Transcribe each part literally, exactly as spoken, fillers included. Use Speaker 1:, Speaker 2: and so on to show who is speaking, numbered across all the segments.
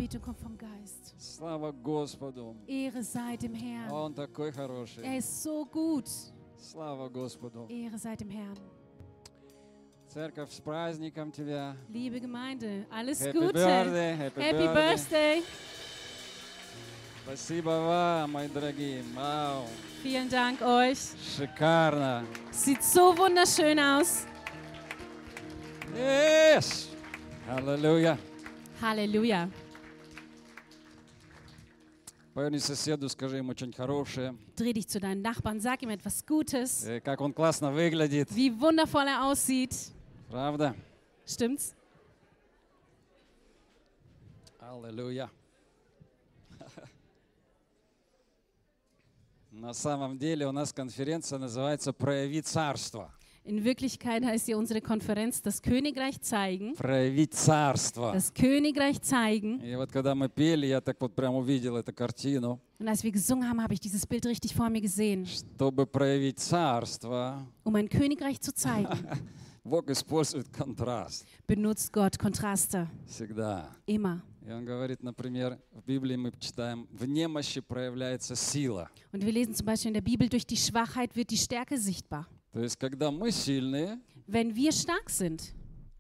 Speaker 1: Anbetung kommt vom Geist.
Speaker 2: Слава Господу.
Speaker 1: Ehre sei dem Herrn.
Speaker 2: Он такой хороший.
Speaker 1: Er ist so gut.
Speaker 2: Слава Господу.
Speaker 1: Ehre sei dem Herrn.
Speaker 2: Церковь, с праздником тебя.
Speaker 1: Liebe Gemeinde, alles
Speaker 2: Happy
Speaker 1: Gute.
Speaker 2: birthday, happy
Speaker 1: Happy
Speaker 2: birthday.
Speaker 1: Birthday.
Speaker 2: Спасибо вам, мои дорогие. Вау.
Speaker 1: Vielen Dank euch.
Speaker 2: Шикарно.
Speaker 1: Sieht so wunderschön aus.
Speaker 2: Yes. Аллилуйя.
Speaker 1: Halleluja.
Speaker 2: Поверни соседу, скажи ему что-нибудь хорошее.
Speaker 1: Dreh dich zu deinen Nachbarn, sag ihm etwas Gutes.
Speaker 2: Э, Как он классно выглядит.
Speaker 1: Wie wundervoll er aussieht.
Speaker 2: Правда?
Speaker 1: Stimmt's?
Speaker 2: Аллилуйя. На самом деле у нас конференция называется «Прояви царство».
Speaker 1: In Wirklichkeit heißt hier unsere Konferenz das Königreich zeigen.
Speaker 2: «Прояви царство».
Speaker 1: Das Königreich zeigen.
Speaker 2: И вот когда мы пели, я так вот прям увидел эту картину.
Speaker 1: Und als wir gesungen haben, habe ich dieses Bild richtig vor mir gesehen.
Speaker 2: Чтобы проявить царство,
Speaker 1: Um ein Königreich zu zeigen,
Speaker 2: Бог использует контраст
Speaker 1: benutzt Gott Kontraste.
Speaker 2: всегда.
Speaker 1: Immer.
Speaker 2: И он говорит, например, в Библии мы читаем, в немощи проявляется сила.
Speaker 1: Und wir lesen zum Beispiel in der Bibel, durch die Schwachheit wird die Stärke sichtbar.
Speaker 2: То есть, когда мы сильные,
Speaker 1: Wenn wir stark sind,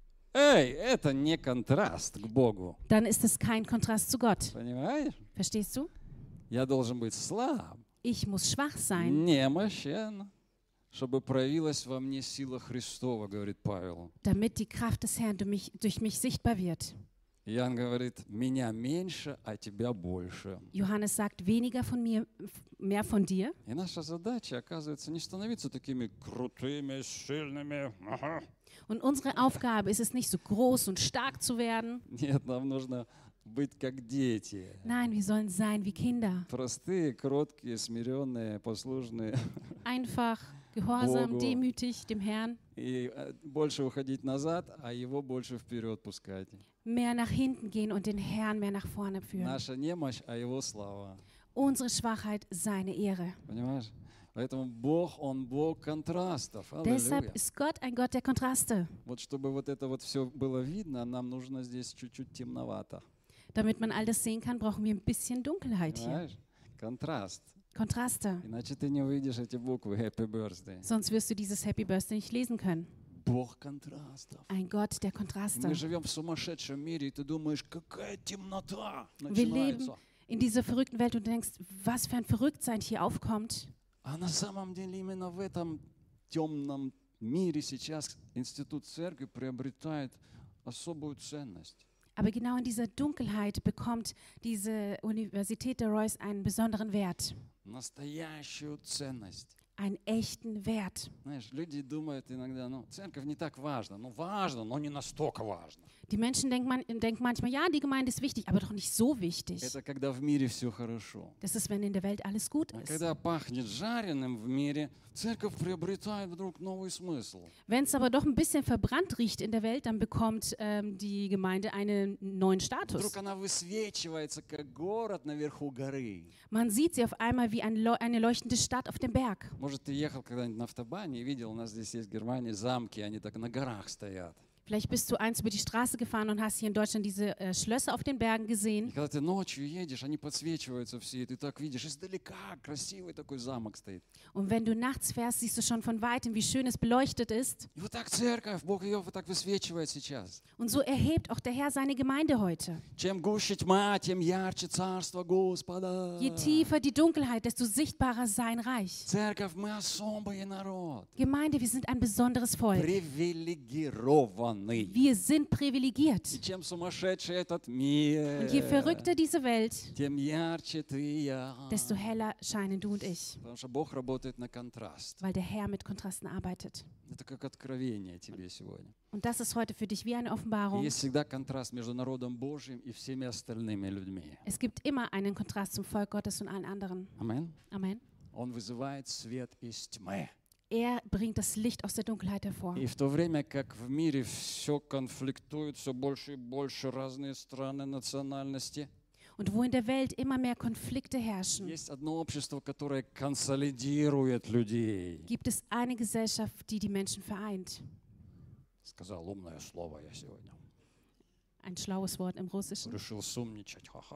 Speaker 2: эй, это не контраст к Богу.
Speaker 1: dann ist es kein Kontrast zu Gott.
Speaker 2: Понимаешь?
Speaker 1: Verstehst du?
Speaker 2: Я должен быть слаб,
Speaker 1: Ich muss schwach sein,
Speaker 2: немощен, чтобы проявилась во мне сила Христова, говорит Павел.
Speaker 1: damit die Kraft des Herrn durch mich, durch mich sichtbar wird.
Speaker 2: Иоанн говорит, меня меньше, а тебя больше.
Speaker 1: Johannes sagt, weniger von mir, mehr von dir.
Speaker 2: И наша задача, оказывается, не становиться такими крутыми, сильными. Ага.
Speaker 1: Und unsere Aufgabe ist es nicht, so groß und stark zu werden.
Speaker 2: Нет, нам нужно быть как дети.
Speaker 1: Nein, wir sollen sein wie Kinder.
Speaker 2: Простые, кроткие, смиренные, послушные.
Speaker 1: Einfach, gehorsam,
Speaker 2: Bogo.
Speaker 1: demütig dem Herrn.
Speaker 2: И э, больше уходить назад, а его больше вперед пускать.
Speaker 1: Mehr nach hinten gehen und den Herrn mehr nach vorne führen.
Speaker 2: Наша немощь, а его слава.
Speaker 1: Unsere Schwachheit, seine Ehre.
Speaker 2: Понимаешь? Поэтому Бог, Он Бог контрастов.
Speaker 1: Deshalb
Speaker 2: Аллилуйя.
Speaker 1: ist Gott ein Gott der Kontraste.
Speaker 2: Вот чтобы вот это вот все было видно, нам нужно здесь чуть-чуть темновато.
Speaker 1: Damit man all das sehen kann, brauchen wir ein bisschen Dunkelheit hier.
Speaker 2: Понимаешь? Контраст.
Speaker 1: Kontraste.
Speaker 2: Иначе ты не увидишь эти буквы Happy Birthday.
Speaker 1: Sonst wirst du dieses Happy Birthday nicht lesen können.
Speaker 2: Бог контрастов.
Speaker 1: Ein Gott der
Speaker 2: Мы
Speaker 1: Kontraste.
Speaker 2: живем в сумасшедшем мире, и ты думаешь, какая темнота
Speaker 1: Wir leben
Speaker 2: начинается.
Speaker 1: in dieser verrückten Welt und du denkst, was für ein Verrücktsein hier aufkommt.
Speaker 2: А на самом деле именно в этом темном мире сейчас институт церкви приобретает особую ценность.
Speaker 1: Aber genau in dieser Dunkelheit bekommt diese Universität der Royce einen besonderen Wert.
Speaker 2: Настоящую ценность.
Speaker 1: Einen echten Wert.
Speaker 2: Знаешь, люди думают иногда, ну, церковь не так важна. Ну, важно, но не настолько важно.
Speaker 1: Die Menschen denken, man, denken manchmal, ja, die Gemeinde ist wichtig, aber doch nicht so wichtig.
Speaker 2: Это когда в мире все хорошо.
Speaker 1: Das ist, wenn in der Welt alles gut
Speaker 2: А
Speaker 1: ist.
Speaker 2: когда пахнет жареным в мире, церковь приобретает вдруг новый смысл.
Speaker 1: Wenn es aber doch ein bisschen verbrannt riecht in der Welt, dann bekommt ähm, die Gemeinde einen neuen Status.
Speaker 2: Вдруг она высвечивается, как город наверху горы.
Speaker 1: Man sieht sie auf einmal wie ein Leu- eine leuchtende Stadt auf dem Berg.
Speaker 2: Может, ты ехал когда-нибудь на автобане и видел, у нас здесь есть в Германии замки, они так на горах стоят.
Speaker 1: Vielleicht bist du einst über die Straße gefahren und hast hier in Deutschland diese äh, Schlösser auf den Bergen
Speaker 2: И
Speaker 1: gesehen.
Speaker 2: когда ты ночью едешь, они подсвечиваются все, и ты так видишь, издалека красивый такой замок стоит.
Speaker 1: Und wenn du nachts fährst, siehst du schon von weitem, wie schön es beleuchtet ist.
Speaker 2: И вот так церковь, Бог ее вот так высвечивает сейчас.
Speaker 1: Und so erhebt auch der Herr seine Gemeinde heute.
Speaker 2: Чем гуще тьма, тем ярче царство Господа.
Speaker 1: Je tiefer die Dunkelheit, desto sichtbarer sein Reich.
Speaker 2: Церковь, мы особый народ.
Speaker 1: Gemeinde, wir sind ein besonderes Volk.
Speaker 2: Привилегированный.
Speaker 1: Wir sind privilegiert.
Speaker 2: И чем сумасшедший этот мир,
Speaker 1: Und je verrückter diese Welt,
Speaker 2: тем ярче ты и я.
Speaker 1: desto heller scheinen du und ich.
Speaker 2: Потому что Бог работает на контраст.
Speaker 1: Weil der Herr mit Kontrasten arbeitet.
Speaker 2: Это как откровение тебе сегодня.
Speaker 1: Und das ist heute für dich wie eine
Speaker 2: И
Speaker 1: Offenbarung.
Speaker 2: есть всегда контраст между народом Божьим и всеми остальными людьми.
Speaker 1: Es gibt immer einen Kontrast zum Volk Gottes und allen anderen.
Speaker 2: Амен.
Speaker 1: Amen.
Speaker 2: Он вызывает свет из тьмы.
Speaker 1: Er bringt das Licht aus der Dunkelheit hervor.
Speaker 2: И в то время как в мире все конфликтует, все больше и больше разные страны, национальности,
Speaker 1: Und wo in der Welt immer mehr Konflikte herrschen,
Speaker 2: есть одно общество, которое консолидирует людей.
Speaker 1: gibt es eine Gesellschaft, die die Menschen vereint.
Speaker 2: Сказал умное слово я сегодня.
Speaker 1: ein schlaues Wort im Russischen.
Speaker 2: Решил сумничать. Ха-ха.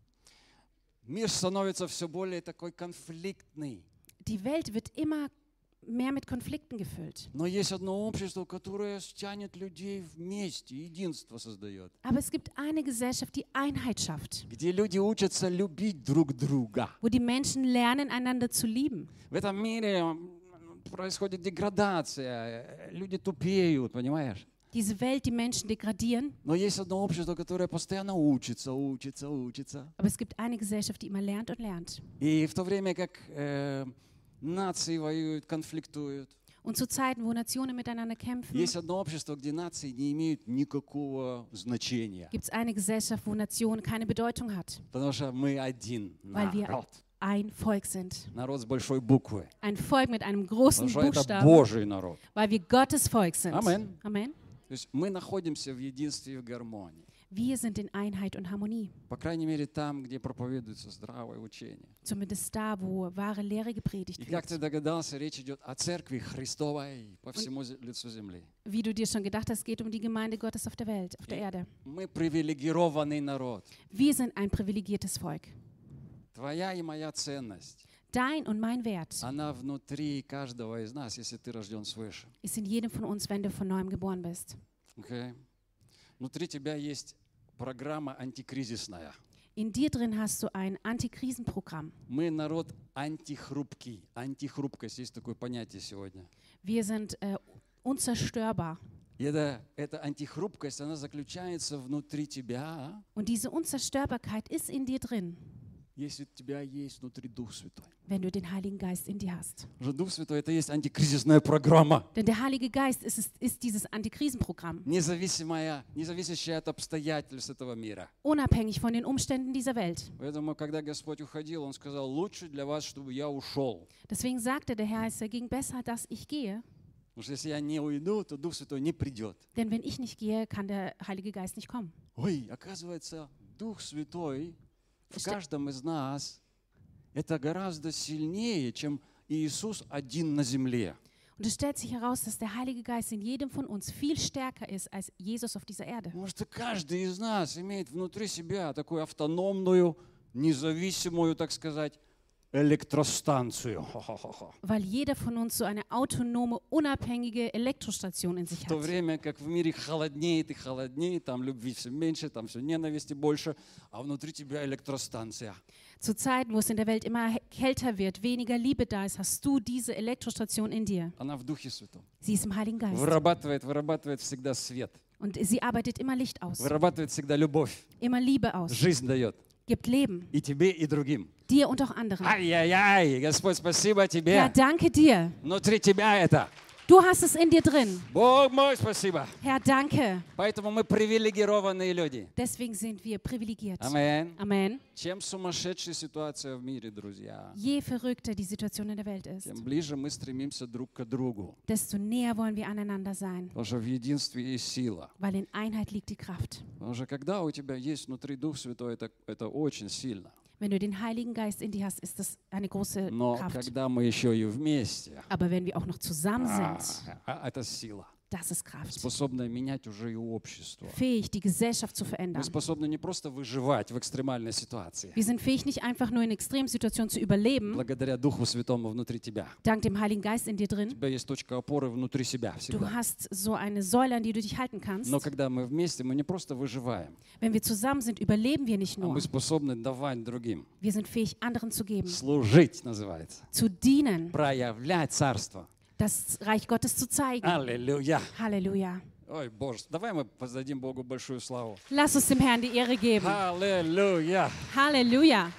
Speaker 2: Мир становится все более такой конфликтный.
Speaker 1: Die Welt wird immer mehr mit Konflikten gefüllt.
Speaker 2: Но есть одно общество, которое тянет людей вместе, единство создает.
Speaker 1: Aber es gibt eine Gesellschaft, die Einheit schafft,
Speaker 2: Где люди учатся любить друг друга.
Speaker 1: wo die Menschen lernen, einander zu lieben.
Speaker 2: В этом мире происходит деградация, люди тупеют, понимаешь?
Speaker 1: Diese Welt, die Menschen degradieren,
Speaker 2: Но есть одно общество, которое постоянно учится, учится, учится.
Speaker 1: aber es gibt eine Gesellschaft, die immer lernt und lernt.
Speaker 2: И в то время как э, нации воюют, конфликтуют,
Speaker 1: Und zu Zeiten, wo Nationen miteinander kämpfen,
Speaker 2: есть одно общество, где нации не имеют никакого значения.
Speaker 1: gibt es eine Gesellschaft, wo Nation keine Bedeutung hat,
Speaker 2: Потому что мы один
Speaker 1: weil wir
Speaker 2: народ.
Speaker 1: ein Volk sind.
Speaker 2: Народ с большой буквы.
Speaker 1: Ein Volk mit einem
Speaker 2: Потому
Speaker 1: großen
Speaker 2: что это
Speaker 1: Buchstaben,
Speaker 2: Божий народ.
Speaker 1: weil wir Gottes Volk sind.
Speaker 2: Amen.
Speaker 1: Amen.
Speaker 2: То есть мы находимся в единстве и в гармонии.
Speaker 1: Wir sind in Einheit und Harmonie.
Speaker 2: По крайней мере, там, где проповедуется здравое учение.
Speaker 1: Zumindest da, wo wahre Lehre gepredigt
Speaker 2: И как ты
Speaker 1: wird.
Speaker 2: догадался, речь идет о церкви Христовой по всему зе- лицу земли.
Speaker 1: Wie du dir schon gedacht hast, geht um die Gemeinde Gottes auf der Welt, auf der Erde.
Speaker 2: Мы привилегированный народ.
Speaker 1: Wir sind ein privilegiertes Volk.
Speaker 2: Твоя и моя ценность,
Speaker 1: Dein und mein Wert
Speaker 2: она внутри каждого из нас, если ты рожден свыше.
Speaker 1: ist in jedem von uns, wenn du von neuem geboren bist.
Speaker 2: Okay? Внутри тебя есть программа антикризисная.
Speaker 1: In dir drin hast du ein Antikrisenprogramm.
Speaker 2: Мы народ антихрупкий. Антихрупкость, есть такое понятие сегодня.
Speaker 1: Wir sind äh, unzerstörbar.
Speaker 2: И это, эта антихрупкость, она заключается внутри тебя,
Speaker 1: Und diese Unzerstörbarkeit ist in dir drin,
Speaker 2: если у тебя есть внутри Дух Святой.
Speaker 1: wenn du den Heiligen Geist in dir hast.
Speaker 2: Потому что Дух Святой — это есть антикризисная программа,
Speaker 1: Denn der Heilige Geist ist, es, ist dieses Antikrisenprogramm,
Speaker 2: независимая, независящая от обстоятельств этого мира.
Speaker 1: unabhängig von den Umständen dieser Welt.
Speaker 2: Поэтому, когда Господь уходил, Он сказал: лучше для вас, чтобы я ушел.
Speaker 1: Deswegen sagte der Herr, es ging besser, dass ich gehe,
Speaker 2: Потому что если я не уйду, то Дух Святой не придет.
Speaker 1: denn wenn ich nicht gehe, kann der Heilige Geist nicht kommen.
Speaker 2: Ой, оказывается, Дух Святой в
Speaker 1: Что-
Speaker 2: каждом из нас — это гораздо сильнее, чем Иисус один на земле.
Speaker 1: Und es stellt sich heraus, dass der Heilige Geist in jedem von uns viel stärker ist als Jesus auf dieser Erde.
Speaker 2: Потому что каждый из нас имеет внутри себя такую автономную, независимую, так сказать, электростанцию. Хо-хо-хо-хо.
Speaker 1: Weil jeder von uns so eine autonome, unabhängige Elektrostation in sich
Speaker 2: В то
Speaker 1: hat.
Speaker 2: время как в мире холоднеет и холоднеет, там любви все меньше, там все ненависти больше, а внутри тебя электростанция.
Speaker 1: Zu Zeiten, wo es in der Welt immer he- kälter wird, weniger Liebe da ist, hast du diese Elektrostation in dir.
Speaker 2: Она в Духе Святом.
Speaker 1: Sie ist im Heiligen Geist.
Speaker 2: Вырабатывает, вырабатывает всегда свет.
Speaker 1: Und sie arbeitet immer Licht aus,
Speaker 2: Вырабатывает всегда любовь.
Speaker 1: immer Liebe aus,
Speaker 2: Жизнь дает.
Speaker 1: gibt Leben,
Speaker 2: И тебе, и другим.
Speaker 1: dir und auch anderen.
Speaker 2: Ай-яй-яй, Господь, спасибо
Speaker 1: Herr,
Speaker 2: тебе.
Speaker 1: danke dir.
Speaker 2: Внутри тебя это.
Speaker 1: Du hast es in dir drin.
Speaker 2: Бог мой, спасибо.
Speaker 1: Herr, danke.
Speaker 2: Поэтому мы привилегированные люди.
Speaker 1: Deswegen sind wir privilegiert.
Speaker 2: Amen.
Speaker 1: Amen.
Speaker 2: Чем сумасшедшая ситуация в мире, друзья,
Speaker 1: Je verrückter die Situation in der Welt ist,
Speaker 2: тем ближе мы стремимся друг к другу.
Speaker 1: desto näher wollen wir aneinander sein,
Speaker 2: Потому что в единстве есть сила.
Speaker 1: weil in Einheit liegt die Kraft.
Speaker 2: Потому что когда у тебя есть внутри Дух Святой, это, это очень сильно.
Speaker 1: Wenn du den Heiligen Geist in dir hast, ist das eine große
Speaker 2: Но
Speaker 1: Kraft.
Speaker 2: когда мы еще и вместе,
Speaker 1: Aber wenn wir auch noch zusammen
Speaker 2: а,
Speaker 1: sind,
Speaker 2: а, это сила,
Speaker 1: das ist Kraft.
Speaker 2: способная менять уже и общество.
Speaker 1: Fähig, die Gesellschaft zu
Speaker 2: Мы
Speaker 1: verändern.
Speaker 2: способны не просто выживать в экстремальной ситуации,
Speaker 1: Wir sind fähig, nicht einfach nur in Extremsituationen zu überleben,
Speaker 2: благодаря Духу Святому внутри тебя.
Speaker 1: dank dem Heiligen Geist in dir
Speaker 2: У
Speaker 1: drin.
Speaker 2: тебя есть точка опоры внутри себя
Speaker 1: Du
Speaker 2: всегда.
Speaker 1: hast so eine Säule, an die du dich halten kannst.
Speaker 2: Но когда мы вместе, мы не просто выживаем,
Speaker 1: Wenn wir zusammen sind, überleben wir nicht
Speaker 2: а
Speaker 1: nur.
Speaker 2: мы способны давать другим.
Speaker 1: Wir sind fähig, anderen zu geben,
Speaker 2: Служить называется.
Speaker 1: zu dienen,
Speaker 2: Проявлять Царство.
Speaker 1: das Reich Gottes zu zeigen.
Speaker 2: Аллилуйя.
Speaker 1: Halleluja.
Speaker 2: Ой, Боже, давай мы воздадим Богу большую славу.
Speaker 1: Lass uns dem Herrn die Ehre geben.
Speaker 2: Аллилуйя.
Speaker 1: Halleluja.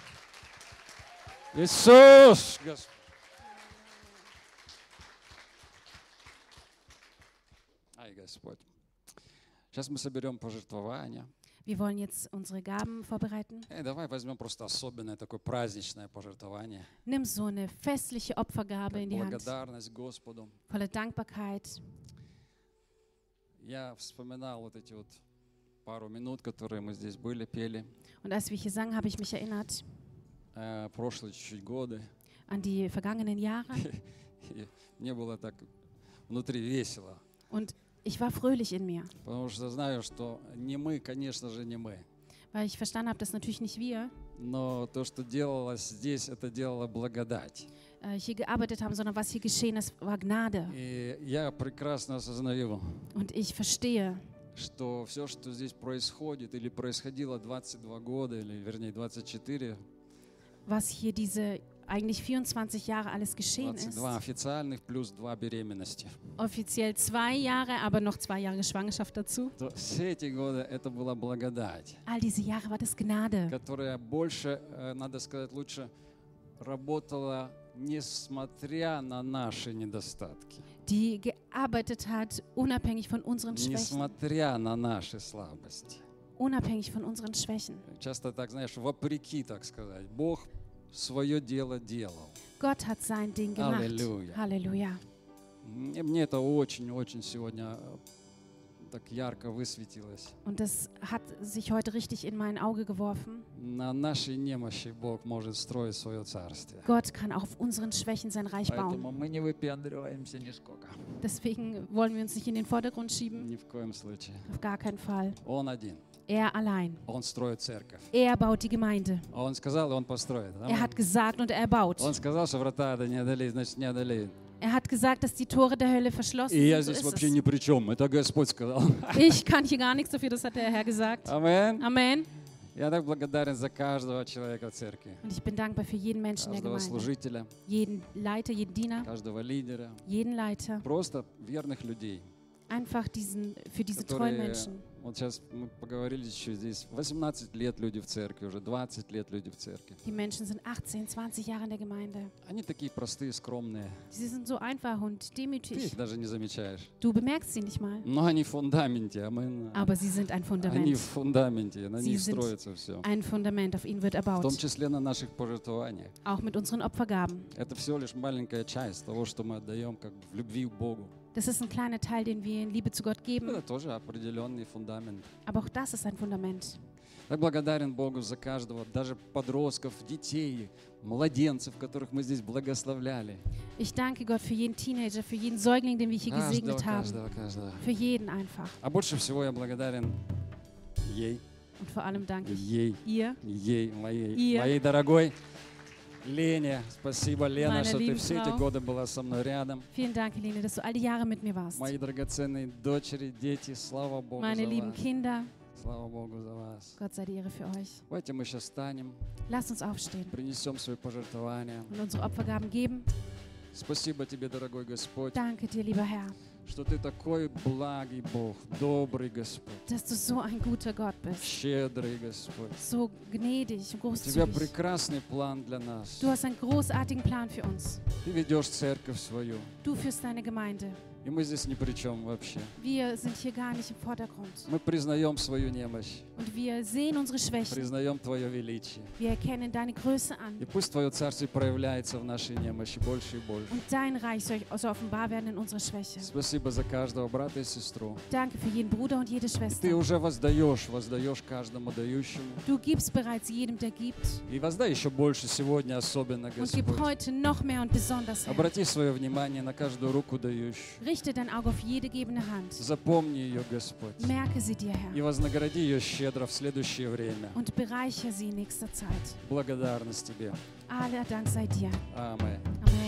Speaker 2: Иисус! Господь. Ай, Господь. Сейчас мы соберем пожертвования.
Speaker 1: Wir wollen jetzt unsere Gaben vorbereiten.
Speaker 2: Эй, давай возьмем просто особенное такое праздничное пожертвование.
Speaker 1: Nimm so eine festliche Opfergabe in die Hand,
Speaker 2: Благодарность Господу.
Speaker 1: voller Dankbarkeit.
Speaker 2: Я вспоминал вот эти вот пару минут, которые мы здесь были, пели,
Speaker 1: Und als wir hier sangen, habe ich mich erinnert
Speaker 2: э, прошлые чуть-чуть годы.
Speaker 1: an die vergangenen Jahre.
Speaker 2: И мне было так внутри весело.
Speaker 1: Und ich war fröhlich in mir,
Speaker 2: Потому что знаю, что не мы, конечно же, не мы.
Speaker 1: weil ich verstanden habe, das ist natürlich nicht wir,
Speaker 2: Но то, что делалось здесь, это делала благодать.
Speaker 1: äh, hier gearbeitet haben, sondern was hier geschehen ist, war Gnade.
Speaker 2: И я прекрасно осознаю,
Speaker 1: Und ich verstehe,
Speaker 2: что все, что здесь происходит или происходило двадцать два года, или вернее двадцать четыре,
Speaker 1: was hier diese eigentlich vierundzwanzig Jahre alles geschehen
Speaker 2: двадцать
Speaker 1: ist.
Speaker 2: два официальных плюс два беременности.
Speaker 1: Offiziell zwei Jahre, aber noch zwei Jahre Schwangerschaft dazu.
Speaker 2: То все эти годы это была благодать,
Speaker 1: All diese Jahre war das Gnade,
Speaker 2: которая больше, э, надо сказать, лучше работала несмотря на наши недостатки,
Speaker 1: die gearbeitet hat, unabhängig von unseren Schwächen.
Speaker 2: несмотря на наши слабости.
Speaker 1: Unabhängig von unseren Schwächen.
Speaker 2: Часто так, знаешь, вопреки, так сказать. Бог свое дело делал.
Speaker 1: Gott hat sein Ding gemacht.
Speaker 2: Halleluja.
Speaker 1: Halleluja.
Speaker 2: Мне мне это очень-очень сегодня э, так ярко высветилось.
Speaker 1: Und das hat sich heute richtig in mein Auge geworfen.
Speaker 2: На нашей немощи Бог может строить свое царствие.
Speaker 1: Gott kann auch auf unseren Schwächen sein Reich
Speaker 2: Поэтому
Speaker 1: bauen.
Speaker 2: мы не выпендриваемся нисколько.
Speaker 1: Deswegen wollen wir uns nicht in den Vordergrund schieben.
Speaker 2: Ни в коем случае.
Speaker 1: Auf gar keinen Fall.
Speaker 2: Он один.
Speaker 1: Er allein.
Speaker 2: Он строит церковь.
Speaker 1: Er baut die Gemeinde.
Speaker 2: Он сказал, и он построит.
Speaker 1: Er hat gesagt und er baut.
Speaker 2: Он сказал, что врата ада не одолеет, значит, не одолеет.
Speaker 1: Er hat gesagt, dass die Tore der Hölle verschlossen
Speaker 2: И я
Speaker 1: sind.
Speaker 2: здесь
Speaker 1: So
Speaker 2: вообще
Speaker 1: ist
Speaker 2: ни
Speaker 1: es.
Speaker 2: при чем. Это Господь сказал.
Speaker 1: Ich kann hier gar nichts dafür, das hat der Herr gesagt.
Speaker 2: Амен.
Speaker 1: Amen.
Speaker 2: Я так благодарен за каждого человека в церкви.
Speaker 1: Und ich bin dankbar für jeden Menschen der
Speaker 2: Каждого
Speaker 1: Gemeinde.
Speaker 2: служителя,
Speaker 1: Jeden Leiter, jeden Diener,
Speaker 2: каждого лидера.
Speaker 1: jeden Leiter.
Speaker 2: Просто верных людей,
Speaker 1: Einfach diesen, für diese treuen
Speaker 2: которые...
Speaker 1: Menschen.
Speaker 2: Вот сейчас мы поговорили еще здесь. восемнадцать лет люди в церкви, уже двадцать лет люди в церкви.
Speaker 1: Die Menschen sind achtzehn, zwanzig Jahre in der Gemeinde.
Speaker 2: Они такие простые, скромные.
Speaker 1: Sie sind so einfach und
Speaker 2: Ты
Speaker 1: demütig.
Speaker 2: их даже не замечаешь.
Speaker 1: Du bemerkst sie nicht mal.
Speaker 2: Но они в фундаменте. Амен.
Speaker 1: Aber sie sind ein
Speaker 2: Они
Speaker 1: Fundament.
Speaker 2: в фундаменте. На
Speaker 1: Sie
Speaker 2: них
Speaker 1: sind
Speaker 2: строится все.
Speaker 1: Ein Fundament, auf ihn wird
Speaker 2: В том
Speaker 1: erbaut.
Speaker 2: числе на наших пожертвованиях.
Speaker 1: Auch mit unseren Opfergaben.
Speaker 2: Это всего лишь маленькая часть того, что мы отдаем как бы в любви к Богу.
Speaker 1: Das ist ein kleiner Teil, den wir in Liebe zu Gott
Speaker 2: Это
Speaker 1: geben.
Speaker 2: тоже определенный фундамент.
Speaker 1: Aber auch das ist ein Fundament.
Speaker 2: Я благодарен Богу за каждого, даже подростков, детей, младенцев, которых мы здесь благословляли.
Speaker 1: Ich danke Gott für jeden Teenager, für jeden Säugling, den wir hier
Speaker 2: Каждого,
Speaker 1: gesegnet haben.
Speaker 2: каждого, каждого.
Speaker 1: Für jeden einfach.
Speaker 2: А больше всего я благодарен ей,
Speaker 1: Und vor allem danke ich
Speaker 2: ей,
Speaker 1: ihr,
Speaker 2: ей, моей,
Speaker 1: Ihr.
Speaker 2: моей дорогой Лене. Спасибо, Лена,
Speaker 1: Meine
Speaker 2: что ты
Speaker 1: lieben
Speaker 2: все эти
Speaker 1: Frau.
Speaker 2: годы была со мной рядом.
Speaker 1: vielen Dank, Helene, dass du all die Jahre mit mir warst.
Speaker 2: Мои драгоценные дочери, дети, слава Богу
Speaker 1: Meine
Speaker 2: за
Speaker 1: lieben
Speaker 2: вас.
Speaker 1: Kinder,
Speaker 2: Слава Богу за вас.
Speaker 1: Gott sei die Ehre für euch.
Speaker 2: Давайте мы сейчас встанем,
Speaker 1: Lasst uns aufstehen
Speaker 2: принесем свои пожертвования.
Speaker 1: und unsere Opfergaben geben.
Speaker 2: Спасибо тебе, дорогой Господь,
Speaker 1: Danke dir, lieber Herr,
Speaker 2: что ты такой благий Бог, добрый Господь,
Speaker 1: dass du so ein guter Gott bist.
Speaker 2: щедрый Господь.
Speaker 1: So gnädig und
Speaker 2: У тебя
Speaker 1: großzügig.
Speaker 2: прекрасный план для нас.
Speaker 1: Du hast einen großartigen Plan für uns.
Speaker 2: Ты ведешь церковь свою,
Speaker 1: Du führst deine Gemeinde.
Speaker 2: и мы здесь ни при чем вообще.
Speaker 1: Wir sind hier gar nicht im Vordergrund.
Speaker 2: Мы признаем свою немощь,
Speaker 1: Und wir sehen unsere Schwächen.
Speaker 2: признаем Твое величие.
Speaker 1: Wir erkennen deine Größe an.
Speaker 2: И пусть Твое Царствие проявляется в нашей немощи больше и больше.
Speaker 1: Und dein Reich soll so offenbar werden in unserer Schwäche.
Speaker 2: Спасибо за каждого брата и сестру.
Speaker 1: Danke für jeden Bruder und jede
Speaker 2: И Ты
Speaker 1: Schwester.
Speaker 2: уже воздаешь, воздаешь каждому дающему.
Speaker 1: Du gibst bereits jedem, der gibt.
Speaker 2: И воздай еще больше сегодня, особенно,
Speaker 1: Und gib
Speaker 2: Господь.
Speaker 1: heute noch mehr und besonders, Herr.
Speaker 2: Обрати свое внимание на каждую руку дающую.
Speaker 1: Richte dein Auge auf jede gebende Hand.
Speaker 2: Запомни ее, Господь.
Speaker 1: Merke sie dir,
Speaker 2: И
Speaker 1: Herr.
Speaker 2: вознагради ее щедро в следующее время.
Speaker 1: Und bereichere sie in nächster Zeit.
Speaker 2: Благодарность Тебе.
Speaker 1: Aller Dank sei dir.
Speaker 2: Аминь.
Speaker 1: Amen.